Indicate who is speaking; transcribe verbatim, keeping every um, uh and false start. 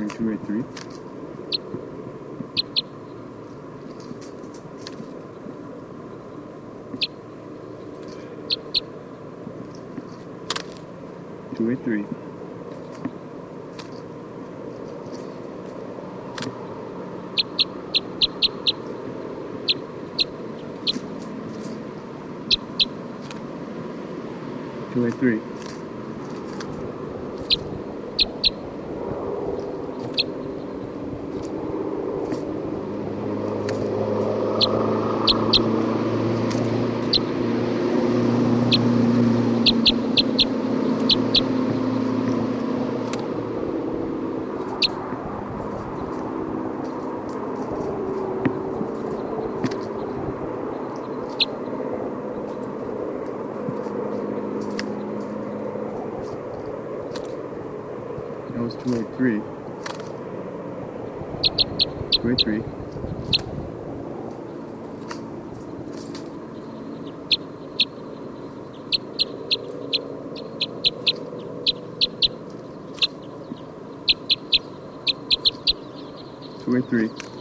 Speaker 1: Running two eight three. two eight three. two eight three. That was two eight three. two eight three. two eight three.